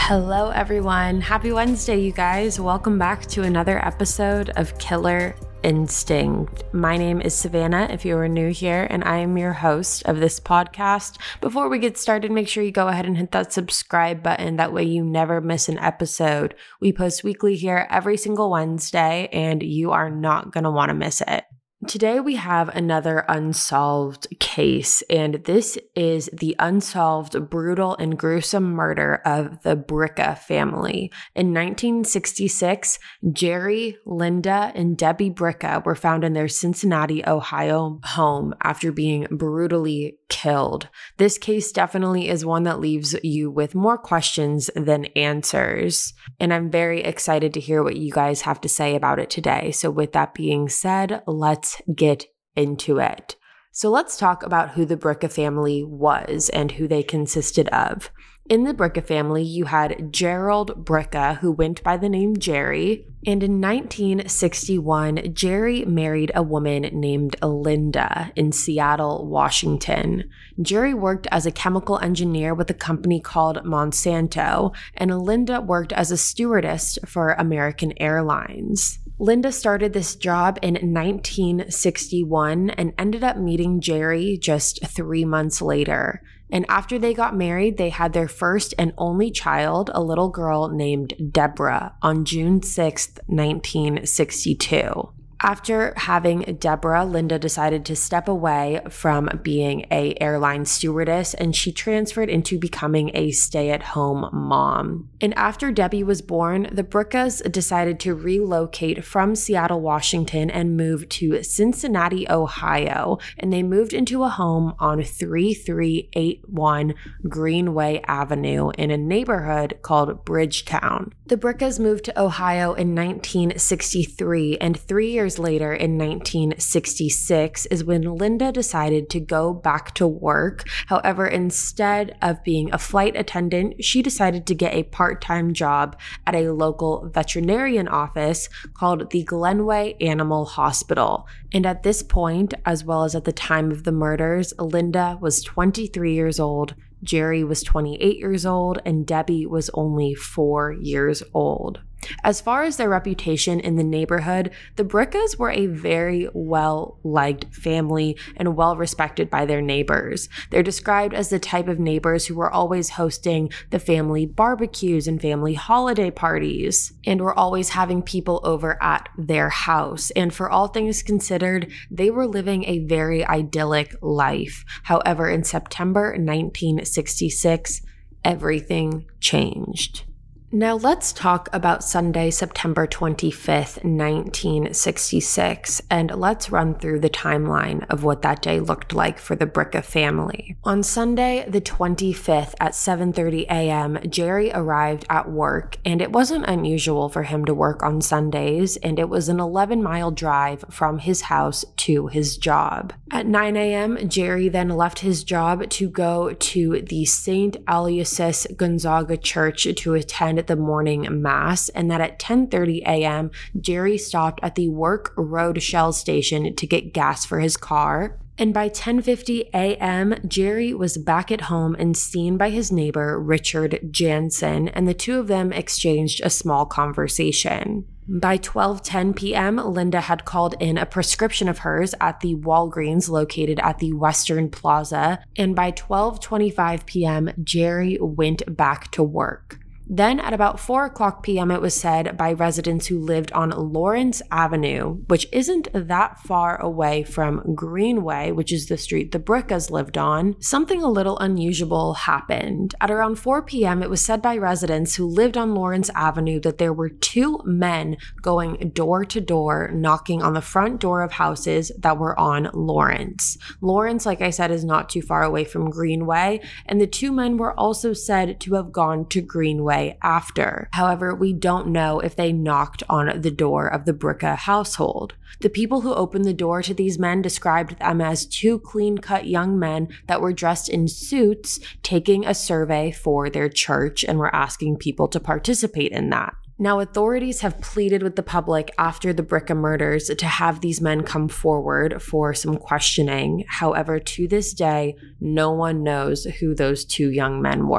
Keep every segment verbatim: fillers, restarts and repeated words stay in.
Hello, everyone. Happy Wednesday, you guys. Welcome back to another episode of Killer Instinct. My name is Savannah, if you are new here, and I am your host of this podcast. Before we get started, make sure you go ahead and hit that subscribe button. That way you never miss an episode. We post weekly here every single Wednesday, and you are not going to want to miss it. Today we have another unsolved case, and this is the unsolved, brutal, and gruesome murder of the Bricca family. In nineteen sixty-six, Jerry, Linda, and Debbie Bricca were found in their Cincinnati, Ohio home after being brutally killed. This case definitely is one that leaves you with more questions than answers, and I'm very excited to hear what you guys have to say about it today. So with that being said, let's get into it. So let's talk about who the Bricca family was and who they consisted of. In the Bricca family, you had Gerald Bricca, who went by the name Jerry, and in nineteen sixty-one, Jerry married a woman named Linda in Seattle, Washington. Jerry worked as a chemical engineer with a company called Monsanto, and Linda worked as a stewardess for American Airlines. Linda started this job in nineteen sixty-one and ended up meeting Jerry just three months later. And after they got married, they had their first and only child, a little girl named Deborah, on June sixth, nineteen sixty-two. After having Deborah, Linda decided to step away from being an airline stewardess, and she transferred into becoming a stay-at-home mom. And after Debbie was born, the Briccas decided to relocate from Seattle, Washington, and move to Cincinnati, Ohio, and they moved into a home on thirty-three eighty-one Greenway Avenue in a neighborhood called Bridgetown. The Briccas moved to Ohio in nineteen sixty-three, and three years later, in nineteen sixty-six, is when Linda decided to go back to work. However, instead of being a flight attendant, she decided to get a part-time job at a local veterinarian office called the Glenway Animal Hospital. And at this point, as well as at the time of the murders, Linda was twenty-three years old, Jerry was twenty-eight years old, and Debbie was only four years old. As far as their reputation in the neighborhood, the Briccas were a very well-liked family and well-respected by their neighbors. They're described as the type of neighbors who were always hosting the family barbecues and family holiday parties, and were always having people over at their house. And for all things considered, they were living a very idyllic life. However, in September nineteen sixty-six, everything changed. Now let's talk about Sunday, September twenty-fifth, nineteen sixty-six, and let's run through the timeline of what that day looked like for the Bricca family. On Sunday, the twenty-fifth at seven thirty a.m., Jerry arrived at work, and it wasn't unusual for him to work on Sundays, and it was an eleven-mile drive from his house to his job. At nine a.m., Jerry then left his job to go to the Saint Aloysius Gonzaga Church to attend the morning mass, and that at ten thirty a.m., Jerry stopped at the Work Road Shell station to get gas for his car. And by ten fifty a.m., Jerry was back at home and seen by his neighbor, Richard Jansen, and the two of them exchanged a small conversation. By twelve ten p.m., Linda had called in a prescription of hers at the Walgreens located at the Western Plaza, and by twelve twenty-five p.m., Jerry went back to work. Then at about four o'clock p.m., it was said by residents who lived on Lawrence Avenue, which isn't that far away from Greenway, which is the street the Briccas lived on, something a little unusual happened. At around four p.m., it was said by residents who lived on Lawrence Avenue that there were two men going door to door, knocking on the front door of houses that were on Lawrence. Lawrence, like I said, is not too far away from Greenway, and the two men were also said to have gone to Greenway after. However, we don't know if they knocked on the door of the Bricca household. The people who opened the door to these men described them as two clean-cut young men that were dressed in suits taking a survey for their church and were asking people to participate in that. Now, authorities have pleaded with the public after the Bricca murders to have these men come forward for some questioning. However, to this day, no one knows who those two young men were.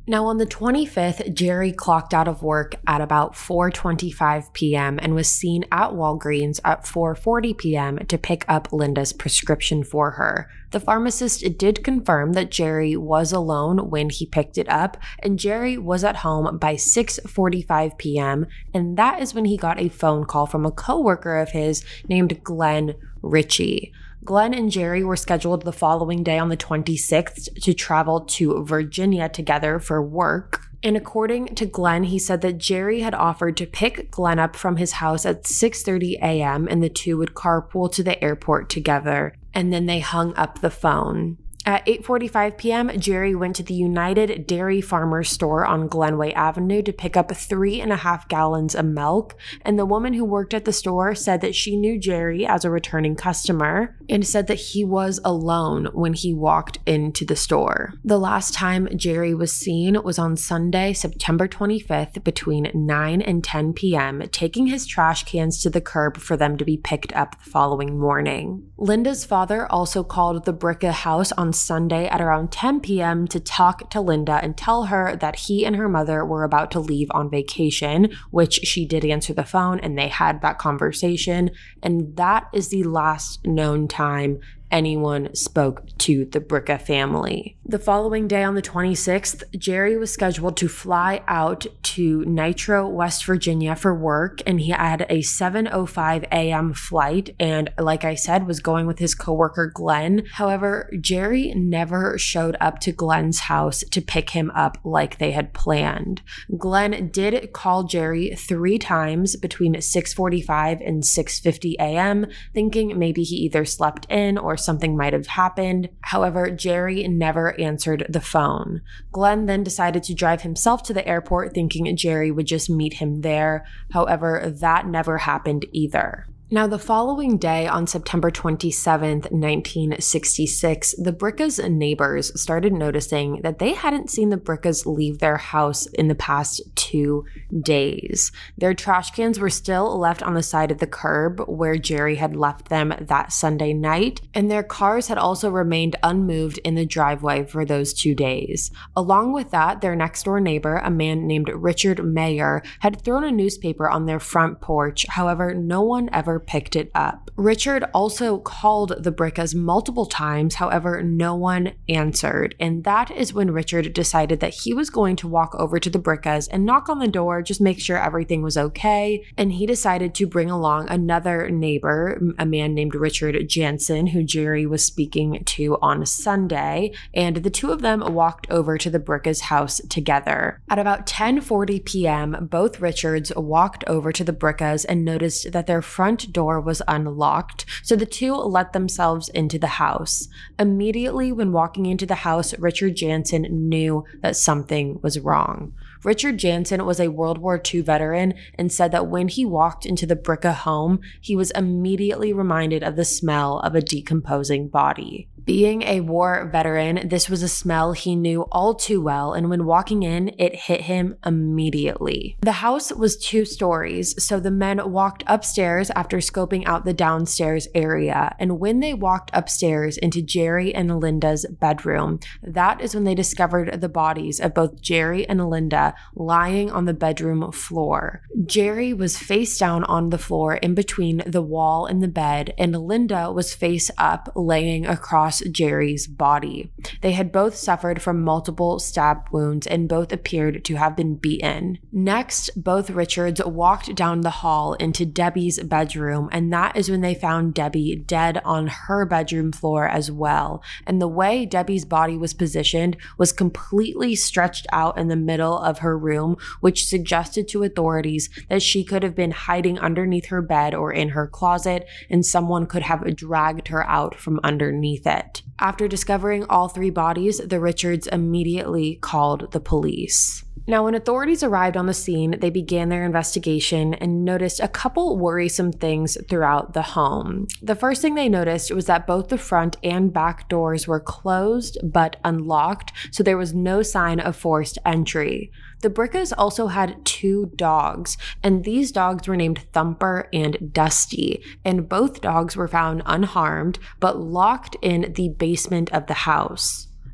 Now on the twenty-fifth, Jerry clocked out of work at about four twenty-five p.m. and was seen at Walgreens at four forty p.m. to pick up Linda's prescription for her. The pharmacist did confirm that Jerry was alone when he picked it up, and Jerry was at home by six forty-five p.m., and that is when he got a phone call from a coworker of his named Glenn Ritchie. Glenn and Jerry were scheduled the following day on the twenty-sixth to travel to Virginia together for work. And according to Glenn, he said that Jerry had offered to pick Glenn up from his house at six thirty a.m. and the two would carpool to the airport together. And then they hung up the phone. At eight forty-five p.m., Jerry went to the United Dairy Farmers store on Glenway Avenue to pick up three and a half gallons of milk, and the woman who worked at the store said that she knew Jerry as a returning customer and said that he was alone when he walked into the store. The last time Jerry was seen was on Sunday, September twenty-fifth, between nine and ten p.m., taking his trash cans to the curb for them to be picked up the following morning. Linda's father also called the Bricka house on Sunday at around ten p.m. to talk to Linda and tell her that he and her mother were about to leave on vacation, which she did answer the phone and they had that conversation. And that is the last known time anyone spoke to the Bricka family. The following day on the twenty-sixth, Jerry was scheduled to fly out to Nitro, West Virginia for work, and he had a seven oh five a.m. flight and, like I said, was going with his coworker Glenn. However, Jerry never showed up to Glenn's house to pick him up like they had planned. Glenn did call Jerry three times between six forty-five and six fifty a.m., thinking maybe he either slept in or something might have happened. However, Jerry never answered the phone. Glenn then decided to drive himself to the airport, thinking Jerry would just meet him there. However, that never happened either. Now, the following day on September twenty-seventh, nineteen sixty-six, the Brickas' neighbors started noticing that they hadn't seen the Brickas leave their house in the past two days. Their trash cans were still left on the side of the curb where Jerry had left them that Sunday night, and their cars had also remained unmoved in the driveway for those two days. Along with that, their next-door neighbor, a man named Richard Mayer, had thrown a newspaper on their front porch. However, no one ever picked it up. Richard also called the Brickas multiple times, however, no one answered. And that is when Richard decided that he was going to walk over to the Brickas and knock on the door, just make sure everything was okay. And he decided to bring along another neighbor, a man named Richard Jansen, who Jerry was speaking to on Sunday. And the two of them walked over to the Brickas' house together. At about ten forty p.m., both Richards walked over to the Brickas and noticed that their front door was unlocked, so the two let themselves into the house. Immediately when walking into the house, Richard Jansen knew that something was wrong. Richard Jansen was a World War Two veteran and said that when he walked into the Bricka home, he was immediately reminded of the smell of a decomposing body. Being a war veteran, this was a smell he knew all too well, and when walking in, it hit him immediately. The house was two stories, so the men walked upstairs after scoping out the downstairs area, and when they walked upstairs into Jerry and Linda's bedroom, that is when they discovered the bodies of both Jerry and Linda lying on the bedroom floor. Jerry was face down on the floor in between the wall and the bed, and Linda was face up laying across Jerry's body. They had both suffered from multiple stab wounds and both appeared to have been beaten. Next, both Richards walked down the hall into Debbie's bedroom, and that is when they found Debbie dead on her bedroom floor as well. And the way Debbie's body was positioned was completely stretched out in the middle of her room, which suggested to authorities that she could have been hiding underneath her bed or in her closet, and someone could have dragged her out from underneath it. After discovering all three bodies, the Richards immediately called the police. Now, when authorities arrived on the scene, they began their investigation and noticed a couple worrisome things throughout the home. The first thing they noticed was that both the front and back doors were closed but unlocked, so there was no sign of forced entry. The Brickas also had two dogs, and these dogs were named Thumper and Dusty, and both dogs were found unharmed but locked in the basement of the house.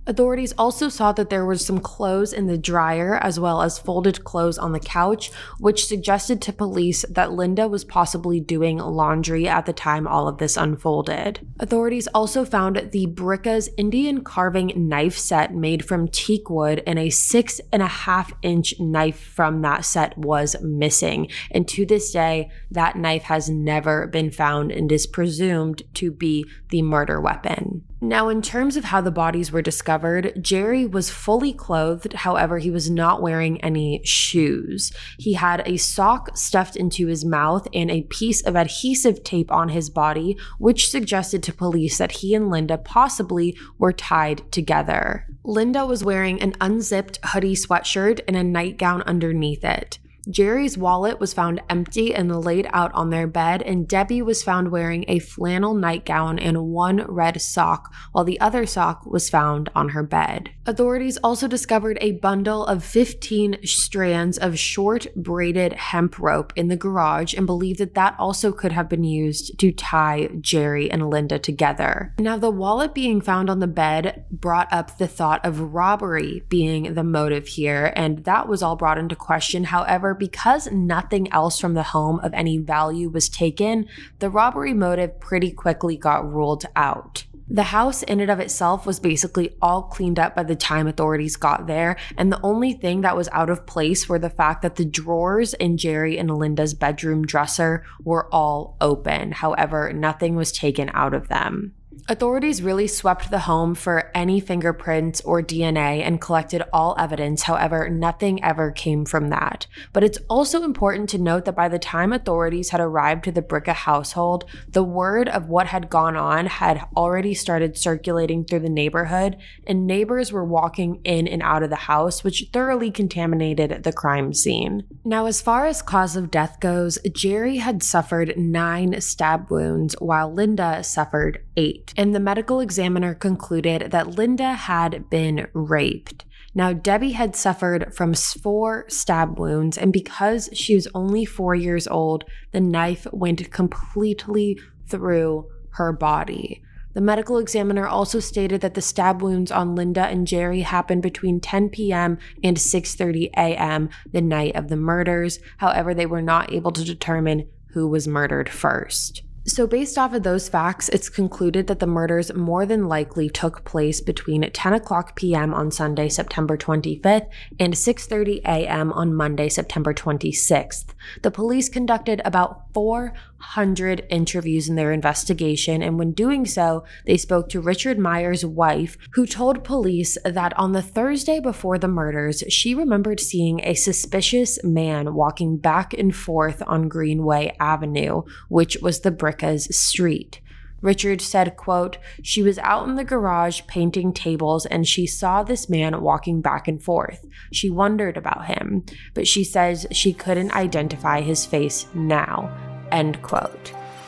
Authorities also saw that there was some clothes in the dryer as well as folded clothes on the couch, which suggested to police that Linda was possibly doing laundry at the time all of this unfolded. Authorities also found the Bricka's Indian carving knife set made from teak wood, and a six and a half inch knife from that set was missing. And to this day, that knife has never been found and is presumed to be the murder weapon. Now, in terms of how the bodies were discovered, Jerry was fully clothed. However, he was not wearing any shoes. He had a sock stuffed into his mouth and a piece of adhesive tape on his body, which suggested to police that he and Linda possibly were tied together. Linda was wearing an unzipped hoodie sweatshirt and a nightgown underneath it. Jerry's wallet was found empty and laid out on their bed, and Debbie was found wearing a flannel nightgown and one red sock, while the other sock was found on her bed. Authorities also discovered a bundle of fifteen strands of short braided hemp rope in the garage and believed that that also could have been used to tie Jerry and Linda together. Now, the wallet being found on the bed brought up the thought of robbery being the motive here, and that was all brought into question. However, because nothing else from the home of any value was taken, the robbery motive pretty quickly got ruled out. The house in and of itself was basically all cleaned up by the time authorities got there, and the only thing that was out of place were the fact that the drawers in Jerry and Linda's bedroom dresser were all open. However, nothing was taken out of them. Authorities really swept the home for any fingerprints or D N A and collected all evidence. However, nothing ever came from that. But it's also important to note that by the time authorities had arrived to the Bricka household, the word of what had gone on had already started circulating through the neighborhood, and neighbors were walking in and out of the house, which thoroughly contaminated the crime scene. Now, as far as cause of death goes, Jerry had suffered nine stab wounds, while Linda suffered eight. And the medical examiner concluded that Linda had been raped. Now, Debbie had suffered from four stab wounds, and because she was only four years old, the knife went completely through her body. The medical examiner also stated that the stab wounds on Linda and Jerry happened between ten p.m. and six thirty a.m. the night of the murders. However, they were not able to determine who was murdered first. So based off of those facts, it's concluded that the murders more than likely took place between ten o'clock p.m. on Sunday, September twenty-fifth, and six thirty a.m. on Monday, September twenty-sixth. The police conducted about four hundred interviews in their investigation, and when doing so, they spoke to Richard Meyer's wife, who told police that on the Thursday before the murders, she remembered seeing a suspicious man walking back and forth on Greenway Avenue, which was the Bricka's street. Richard said, quote, "She was out in the garage painting tables and she saw this man walking back and forth. She wondered about him, but she says she couldn't identify his face now." End quote.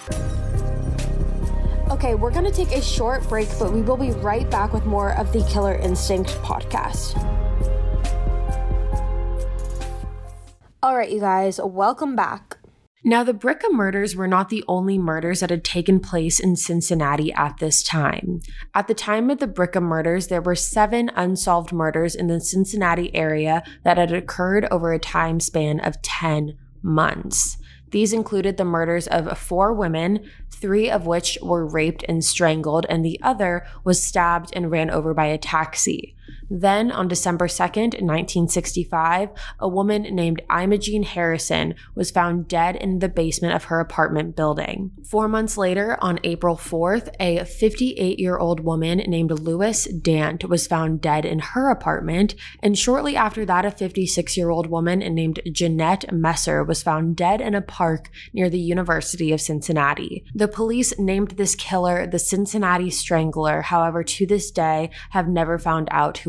Okay, we're going to take a short break, but we will be right back with more of the Killer Instinct podcast. All right, you guys, welcome back. Now, the Bricka murders were not the only murders that had taken place in Cincinnati at this time. At the time of the Bricka murders, there were seven unsolved murders in the Cincinnati area that had occurred over a time span of ten months. These included the murders of four women, three of which were raped and strangled, and the other was stabbed and ran over by a taxi. Then, on December second, nineteen sixty-five, a woman named Imogene Harrison was found dead in the basement of her apartment building. Four months later, on April fourth, a fifty-eight-year-old woman named Louis Dant was found dead in her apartment, and shortly after that, a fifty-six-year-old woman named Jeanette Messer was found dead in a park near the University of Cincinnati. The police named this killer the Cincinnati Strangler. However, to this day, have never found out who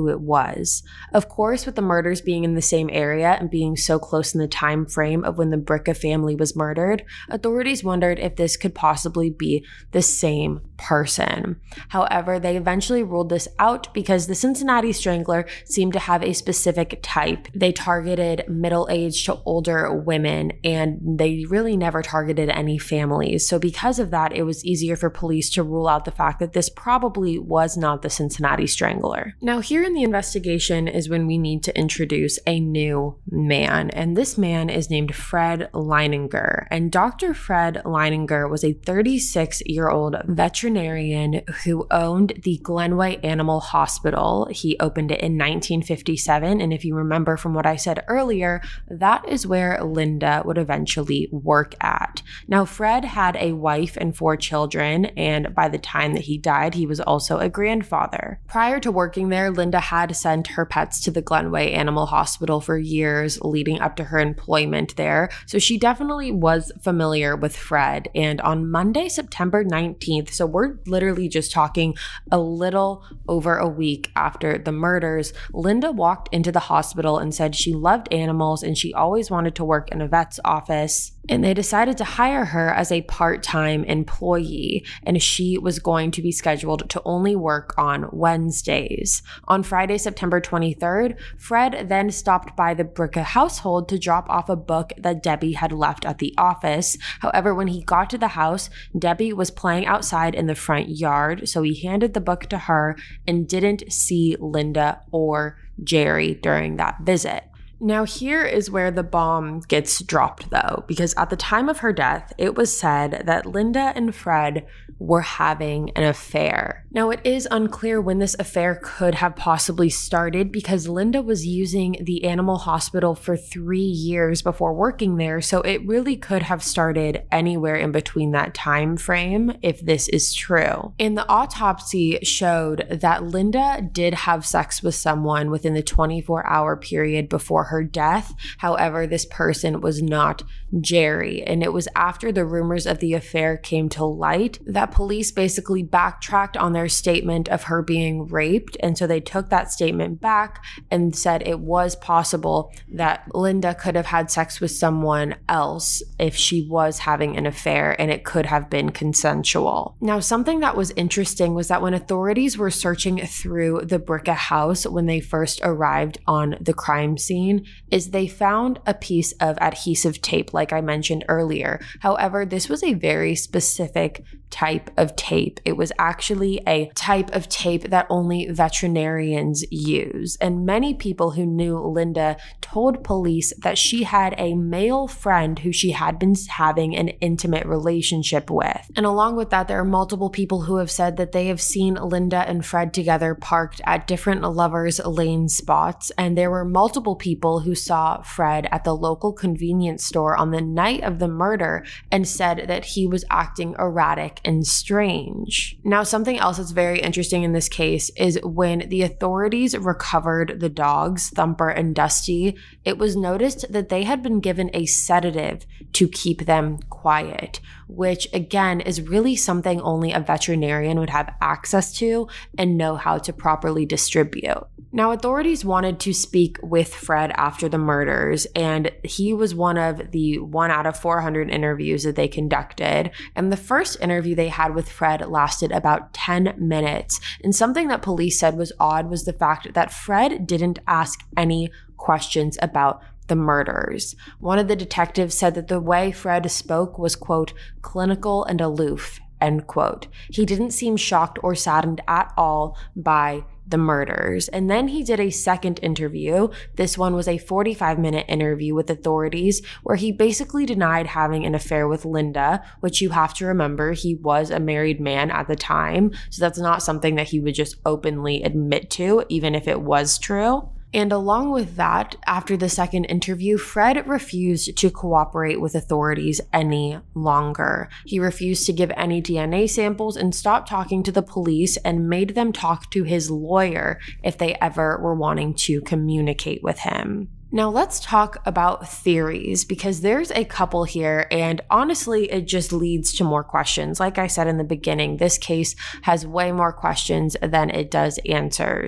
who it was. Of course, with the murders being in the same area and being so close in the time frame of when the Bricca family was murdered, authorities wondered if this could possibly be the same person. However, they eventually ruled this out because the Cincinnati Strangler seemed to have a specific type. They targeted middle-aged to older women, and they really never targeted any families. So because of that, it was easier for police to rule out the fact that this probably was not the Cincinnati Strangler. Now, here in the investigation is when we need to introduce a new man, and this man is named Fred Leininger. And Doctor Fred Leininger was a thirty-six-year-old veterinarian who owned the Glenway Animal Hospital. He opened it in nineteen fifty-seven, and if you remember from what I said earlier, that is where Linda would eventually work at. Now, Fred had a wife and four children, and by the time that he died, he was also a grandfather. Prior to working there, Linda had sent her pets to the Glenway Animal Hospital for years leading up to her employment there, so she definitely was familiar with Fred. And on Monday, September nineteenth, so we're literally just talking a little over a week after the murders, Linda walked into the hospital and said she loved animals and she always wanted to work in a vet's office. And they decided to hire her as a part-time employee, and she was going to be scheduled to only work on Wednesdays. On Friday, September twenty-third, Fred then stopped by the Bricca household to drop off a book that Debbie had left at the office. However, when he got to the house, Debbie was playing outside in the front yard, so he handed the book to her and didn't see Linda or Jerry during that visit. Now, here is where the bomb gets dropped, though, because at the time of her death, it was said that Linda and Fred were having an affair. Now, it is unclear when this affair could have possibly started because Linda was using the animal hospital for three years before working there, so it really could have started anywhere in between that time frame if this is true. And the autopsy showed that Linda did have sex with someone within the twenty-four hour period before her death. However, this person was not Jerry, and it was after the rumors of the affair came to light that police basically backtracked on their statement of her being raped, and so they took that statement back and said it was possible that Linda could have had sex with someone else if she was having an affair, and it could have been consensual. Now, something that was interesting was that when authorities were searching through the Bricca house when they first arrived on the crime scene, is they found a piece of adhesive tape, like I mentioned earlier. However, this was a very specific type of tape. It was actually a type of tape that only veterinarians use. And many people who knew Linda told police that she had a male friend who she had been having an intimate relationship with. And along with that, there are multiple people who have said that they have seen Linda and Fred together parked at different lovers' lane spots. And there were multiple people who saw Fred at the local convenience store on the night of the murder and said that he was acting erratic and strange. Now, something else that's very interesting in this case is when the authorities recovered the dogs, Thumper and Dusty, it was noticed that they had been given a sedative to keep them quiet, which again is really something only a veterinarian would have access to and know how to properly distribute. Now, authorities wanted to speak with Fred after the murders, and he was one of the one out of four hundred interviews that they conducted. And the first interview they had with Fred lasted about ten minutes. And something that police said was odd was the fact that Fred didn't ask any questions about the murders. One of the detectives said that the way Fred spoke was, quote, clinical and aloof, end quote. He didn't seem shocked or saddened at all by the murders. And then he did a second interview. This one was a forty-five minute interview with authorities where he basically denied having an affair with Linda, which you have to remember, he was a married man at the time. So that's not something that he would just openly admit to, even if it was true. And along with that, after the second interview, Fred refused to cooperate with authorities any longer. He refused to give any D N A samples and stopped talking to the police and made them talk to his lawyer if they ever were wanting to communicate with him. Now let's talk about theories, because there's a couple here, and honestly, it just leads to more questions. Like I said in the beginning, this case has way more questions than it does answers.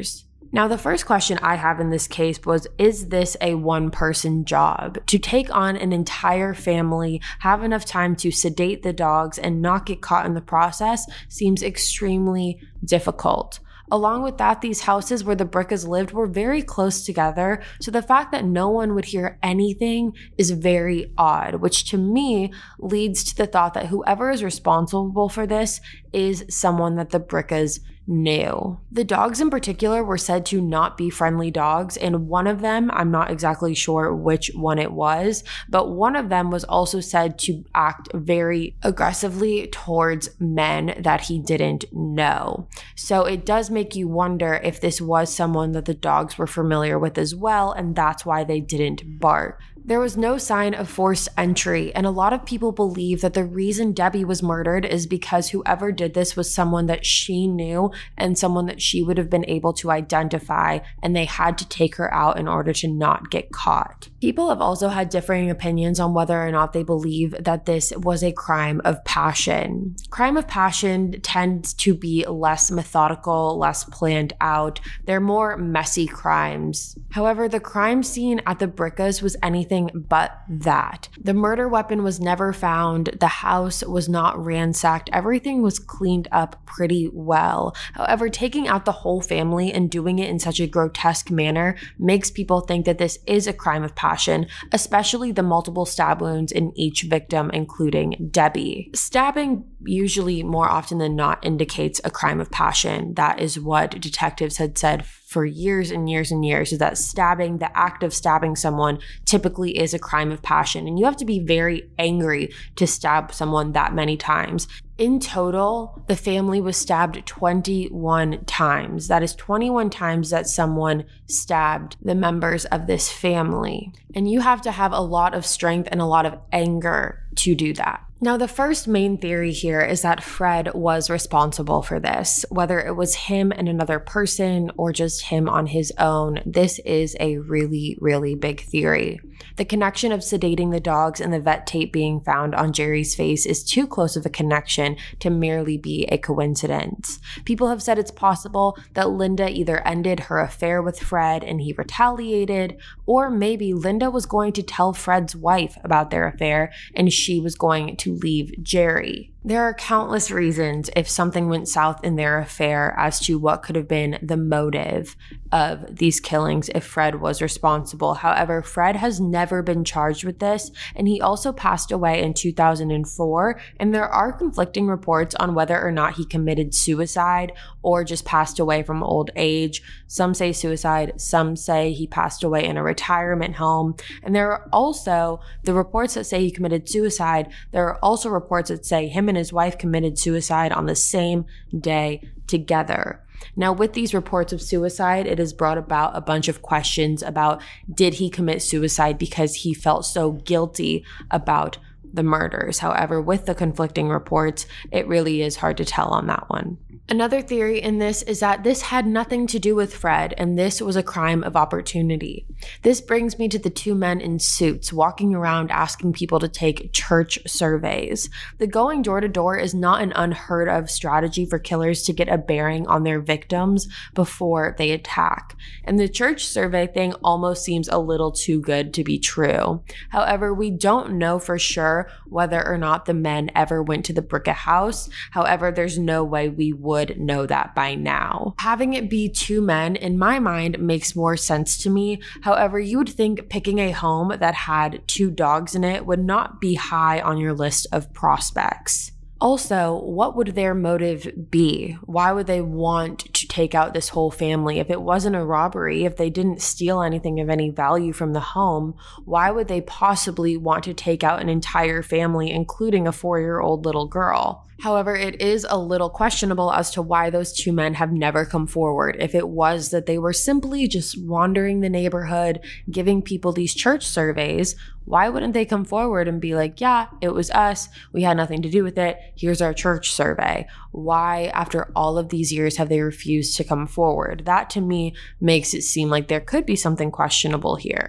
Now, the first question I have in this case was, is this a one-person job? To take on an entire family, have enough time to sedate the dogs, and not get caught in the process seems extremely difficult. Along with that, these houses where the Brickas lived were very close together, so the fact that no one would hear anything is very odd, which to me leads to the thought that whoever is responsible for this is someone that the Brickas knew. The dogs in particular were said to not be friendly dogs, and one of them, I'm not exactly sure which one it was, but one of them was also said to act very aggressively towards men that he didn't know. So it does make you wonder if this was someone that the dogs were familiar with as well, and that's why they didn't bark. There was no sign of forced entry, and a lot of people believe that the reason Debbie was murdered is because whoever did this was someone that she knew and someone that she would have been able to identify, and they had to take her out in order to not get caught. People have also had differing opinions on whether or not they believe that this was a crime of passion. Crime of passion tends to be less methodical, less planned out. They're more messy crimes. However, the crime scene at the Brickas was anything but that. The murder weapon was never found. The house was not ransacked. Everything was cleaned up pretty well. However, taking out the whole family and doing it in such a grotesque manner makes people think that this is a crime of passion, especially the multiple stab wounds in each victim, including Debbie. Stabbing usually more often than not indicates a crime of passion. That is what detectives had said for years and years and years, is that stabbing, the act of stabbing someone, typically is a crime of passion. And you have to be very angry to stab someone that many times. In total, the family was stabbed twenty-one times. That is twenty-one times that someone stabbed the members of this family. And you have to have a lot of strength and a lot of anger to do that. Now, the first main theory here is that Fred was responsible for this. Whether it was him and another person or just him on his own, this is a really, really big theory. The connection of sedating the dogs and the vet tape being found on Jerry's face is too close of a connection to merely be a coincidence. People have said it's possible that Linda either ended her affair with Fred and he retaliated, or maybe Linda was going to tell Fred's wife about their affair and she was going to leave Jerry. There are countless reasons if something went south in their affair as to what could have been the motive of these killings if Fred was responsible. However, Fred has never been charged with this, and he also passed away in two thousand four, and there are conflicting reports on whether or not he committed suicide or just passed away from old age. Some say suicide, some say he passed away in a retirement home, and there are also the reports that say he committed suicide. There are also reports that say him and his wife committed suicide on the same day together. Now, with these reports of suicide, it has brought about a bunch of questions about, did he commit suicide because he felt so guilty about the murders? However, with the conflicting reports, it really is hard to tell on that one. Another theory in this is that this had nothing to do with Fred, and this was a crime of opportunity. This brings me to the two men in suits walking around asking people to take church surveys. The going door to door is not an unheard of strategy for killers to get a bearing on their victims before they attack. And the church survey thing almost seems a little too good to be true. However, we don't know for sure whether or not the men ever went to the Bricka house. However, there's no way we would know that by now. Having it be two men, in my mind, makes more sense to me. However, you would think picking a home that had two dogs in it would not be high on your list of prospects. Also, what would their motive be? Why would they want to take out this whole family? If it wasn't a robbery, if they didn't steal anything of any value from the home, why would they possibly want to take out an entire family, including a four-year-old little girl? However, it is a little questionable as to why those two men have never come forward. If it was that they were simply just wandering the neighborhood, giving people these church surveys, why wouldn't they come forward and be like, yeah, it was us, we had nothing to do with it, here's our church survey? Why, after all of these years, have they refused to come forward? That, to me, makes it seem like there could be something questionable here.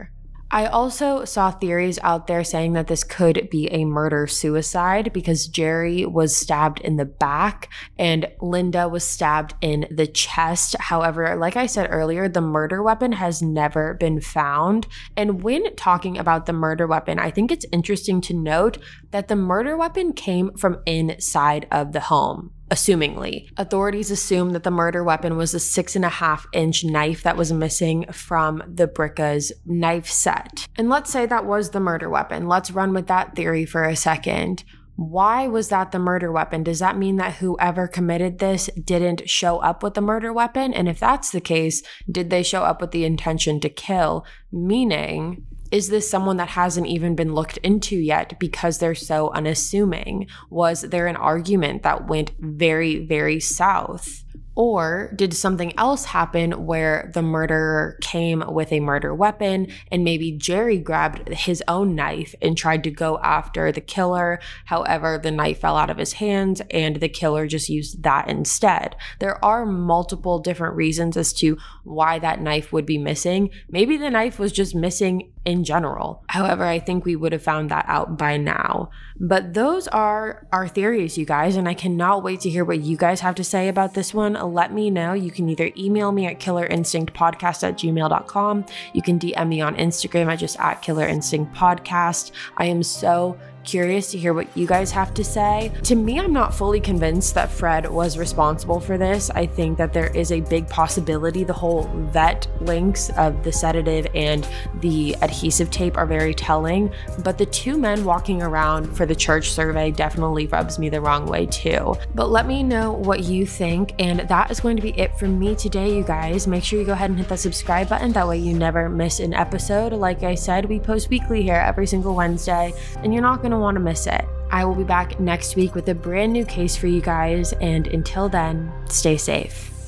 I also saw theories out there saying that this could be a murder-suicide because Jerry was stabbed in the back and Linda was stabbed in the chest. However, like I said earlier, the murder weapon has never been found. And when talking about the murder weapon, I think it's interesting to note that the murder weapon came from inside of the home. Assumingly, authorities assume that the murder weapon was a six and a half inch knife that was missing from the Bricka's knife set. And let's say that was the murder weapon. Let's run with that theory for a second. Why was that the murder weapon? Does that mean that whoever committed this didn't show up with the murder weapon? And if that's the case, did they show up with the intention to kill? Meaning, is this someone that hasn't even been looked into yet because they're so unassuming? Was there an argument that went very, very south? Or did something else happen where the murderer came with a murder weapon and maybe Jerry grabbed his own knife and tried to go after the killer? However, the knife fell out of his hands and the killer just used that instead. There are multiple different reasons as to why that knife would be missing. Maybe the knife was just missing in general. However, I think we would have found that out by now. But those are our theories, you guys, and I cannot wait to hear what you guys have to say about this one. Let me know. You can either email me at killer instinct podcast at gmail dot com. You can D M me on Instagram at just at killer instinct podcast. I am so curious to hear what you guys have to say. To me, I'm not fully convinced that Fred was responsible for this. I think that there is a big possibility. The whole vet links of the sedative and the adhesive tape are very telling, but the two men walking around for the church survey definitely rubs me the wrong way too. But let me know what you think, and that is going to be it from me today, you guys. Make sure you go ahead and hit that subscribe button. That way you never miss an episode. Like I said, we post weekly here every single Wednesday, and you're not going to want to miss it. I will be back next week with a brand new case for you guys, and until then, stay safe.